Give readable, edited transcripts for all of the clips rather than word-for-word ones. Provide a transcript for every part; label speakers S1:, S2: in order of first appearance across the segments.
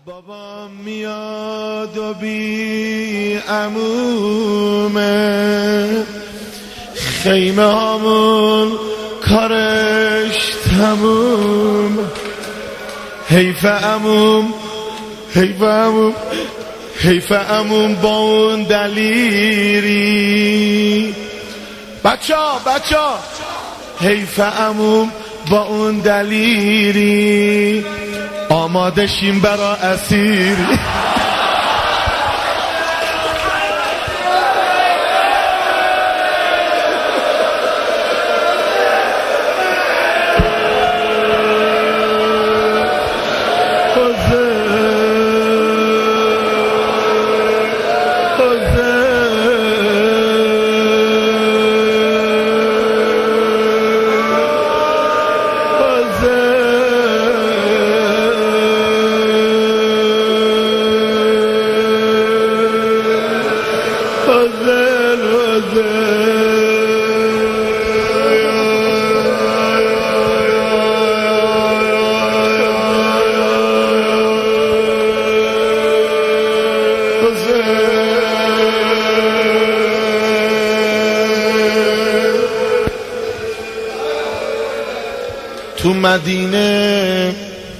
S1: بابا میاد و بی عمومه، خیمه هامون کارش تموم. حیف عموم، حیف عموم، حیف عموم با اون دلیری. بچا حیف عموم با اون دلیری، آماده شیم برا اسیری. تو مدینه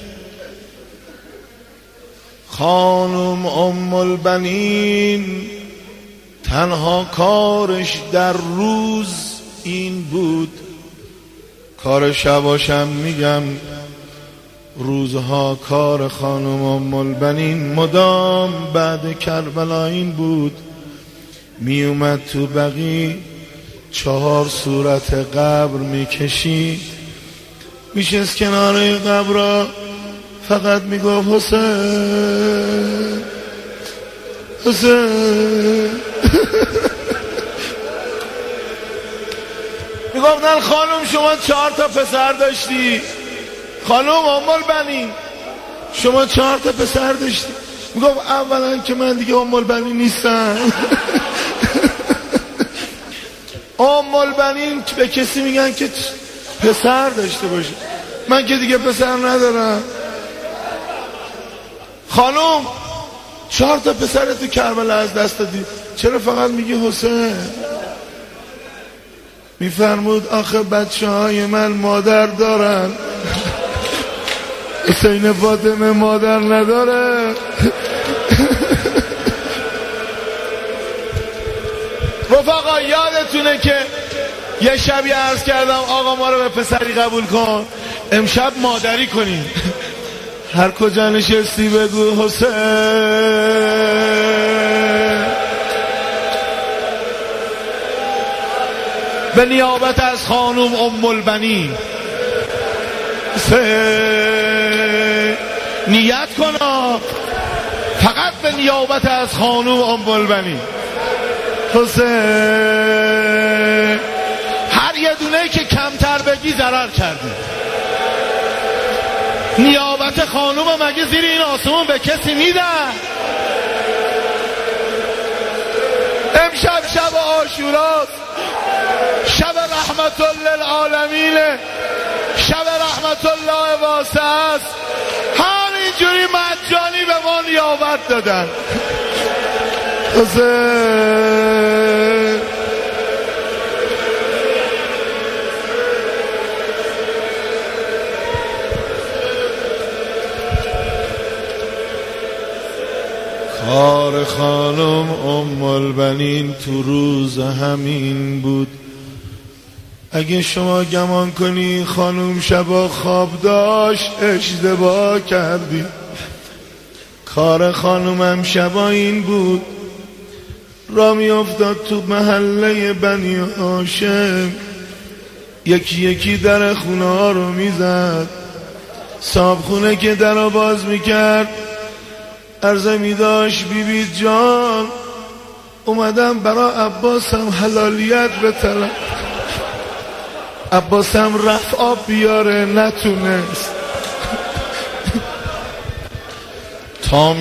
S1: خانم ام البنین تنها کارش در روز این بود. کار شباشم میگم، روزها کار خانم ام البنین مدام بعد کربلا این بود. می اومد تو بقیع 4 صورت قبر میکشید، میشست کنار قبر، فقط میگفت حسین حسین. میگفتن خانم شما 4 تا پسر داشتی، خانم ام البنین شما 4 تا پسر داشتی. میگفت اولا که من دیگه ام البنین نیستم. ام البنین به کسی میگن که پسر داشته باشه، من که دیگه پسر ندارم. خانم 4 تا پسر تو کربلا از دست دادی، چرا فقط میگی حسین؟ میفرمود آخه بچه های من مادر دارن، حسین فاطمه مادر نداره. رفقا یادتونه که یه شبی عرض کردم آقا ما رو به پسری قبول کن، امشب مادری کنیم. هر کجا نشستی بگو حسین. به نیابت از خانم ام البنین نیت کن، فقط به نیابت از خانم ام البنین حسین. هر یه دونه که کمتر بگی ضرر کردی. نیابت خانوم مگه زیر این آسمون به کسی میدن؟ امشب شب عاشوراست، شب رحمت للعالمین، شب رحمت الله واسع است. همینجوری مجانی به ما نیابت دادن. کار خانم ام البنین تو روز همین بود. اگه شما گمان کنی خانم شبا خواب داشت اشتباه کردی. کار خانمم شبا این بود، را می افتاد تو محله بنی هاشم، یکی یکی در خونه ها رو می زد. صاحب خونه که در رو باز می کرد عرضه می داشت بیبی جان اومدم برا عباسم حلالیت بطلب. عباسم رفت آب بیاره نتونست. تا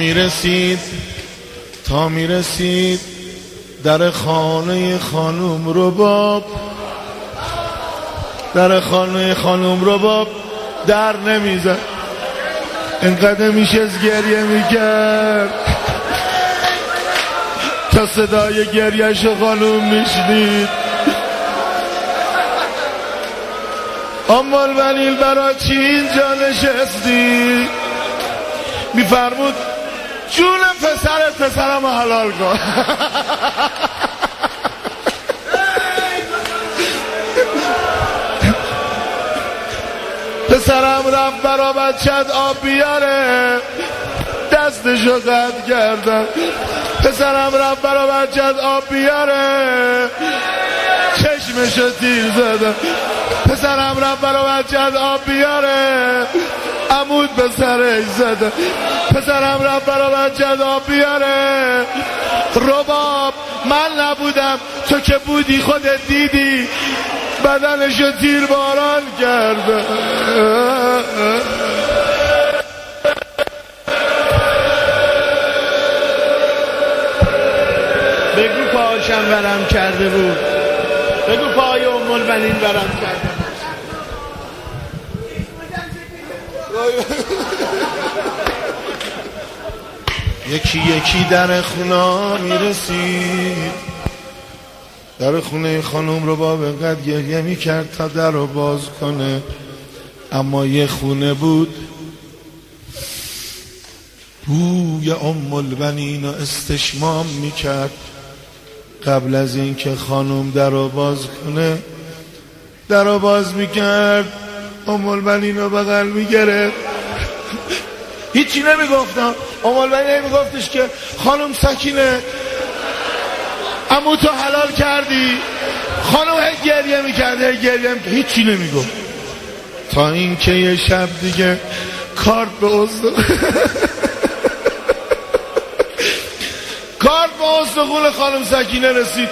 S1: می رسید در خانه خانم رباب، در خانه خانم رباب در نمیزد. انقدر میشه از گریه میکرد تا صدای گریهش خانوم میشنید. ام البنین برای چی اینجا نشستی؟ میفرمود جون پسرم حلال کن. پسرم رفت برا بچت آب بیاره، دستشو قطع کردم. پسرم رفت برا بچت آب بیاره، چشمشو تیر زدم. پسرم رفت برا بچت آب بیاره، عمود به سرش زدم. پسرم رفت برا بچت آب بیاره، رباب من نبودم تو که بودی خودت دیدی، بدنشو تیر باران کرده. بگو پاهاشم ورم کرده بود، بگو پای ام البنین ورم کرده بود. یکی یکی در خونه میرسید، در خونه خانم رو با بقدر گریه میکرد تا در رو باز کنه، اما یه خونه بود بوی ام البنین رو استشمام میکرد. قبل از این که خانم در رو باز کنه در رو باز میکرد، ام البنین رو بغل میگرفت. هیچی نمیگفتم. ام البنین میگفتش که خانم سکینه عمو تو حلال کردی. خانم هی گریه میکرد، هیچی نمیگفت. تا اینکه یه شب دیگه کارت به استخون خانم سکینه رسید.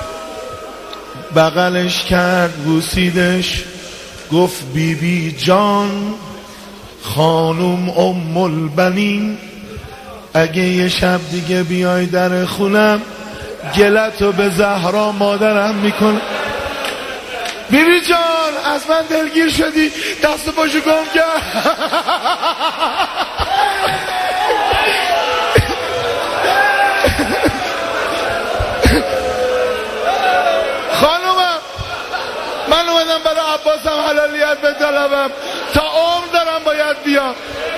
S1: بغلش کرد، بوسیدش، گفت بیبی جان خانم ام البنین، اگه یه شب دیگه بیای در خونم گلتو به زهرا مادرم میکنه. بیبی جان از من دلگیر شدی، دست پاشو گم کرد. خانومم من اومدم برای عباسم حلالیت بطلبم، تا عمر دارم باید بیام.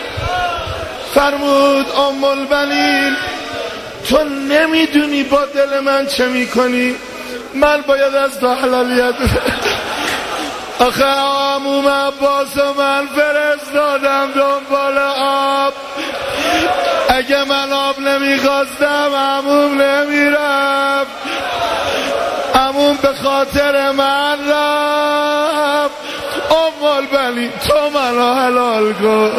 S1: فرمود ام البنین تو نمیدونی با دل من چه میکنی، من باید از تو حلالیت. آخه عموم عباس و من فرستادم دنبال آب، اگه من آب نمیخواستم عموم نمیرفت، عموم به خاطر من رفت. ام البنین تو منو حلال کن.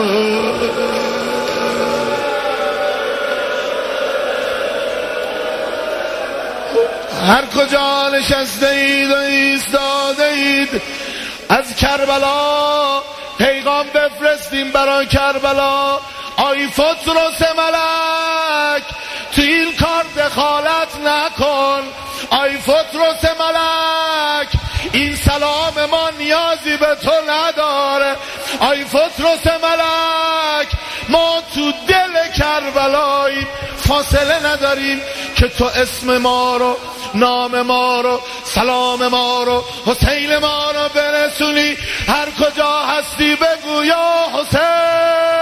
S1: هر کجا نشسته اید و ایستاده اید، از کربلا پیغام بفرستیم برای کربلا. آی فطرس ملک تو این کار دخالت نکن. آی فطرس ملک این سلام ما نیازی به تو نداره. آی فطرس ملک ما تو دل کربلاییم، فاصله نداریم که تو اسم ما رو، نام ما رو، سلام ما رو، حسین ما رو برسونی. هر کجا هستی بگو یا حسین.